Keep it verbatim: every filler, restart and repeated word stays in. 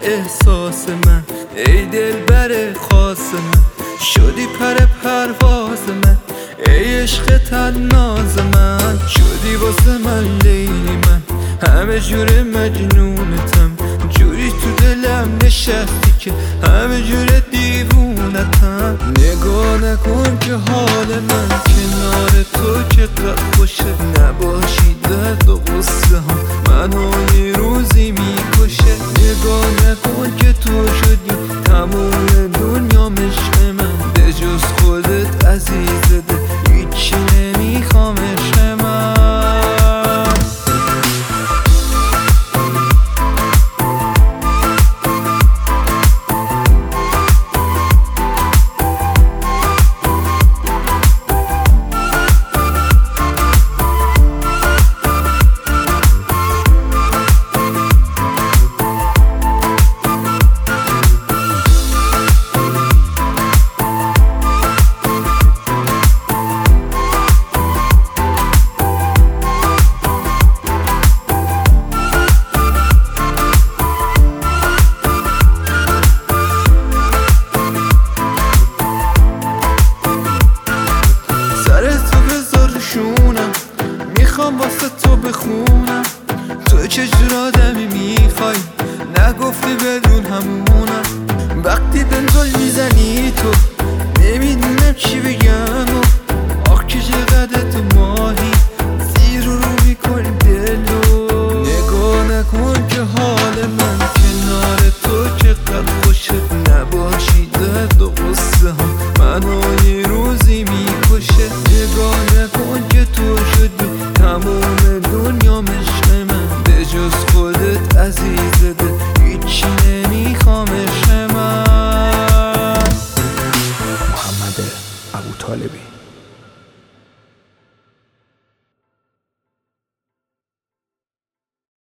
احساس من، ای دل بر خاص من، شدی پر پرواز من، ای عشق طناز من، شدی واسه من لیلی من، همه جور مجنونتم، جوری تو دلم نشستی که همه جور دیوونتم. نگاه نکن که حال من کنار تو چقدر خوشه، نباشی درد و غصه ها منو یه روزی میکشه. نگاه نکن که تو شدی تموم دنیا عشق من، به جز خودت عزیز دل هیچی نمیخوام عشق من. میخوام واسه تو بخونم تو چجور آدمی میخوای، نگفتی بدون همونم. وقتی دنزل میزنی تو نمیدونم چی بگم، و آخ که چقدر تو ماهی زیر رو میکنی دلو. نگاه نکن که حال من کنار تو چقدر خوشه، نباشی درد و غصه ها منو یه روزی میکشه. نگاه نکن که تو شدی تموم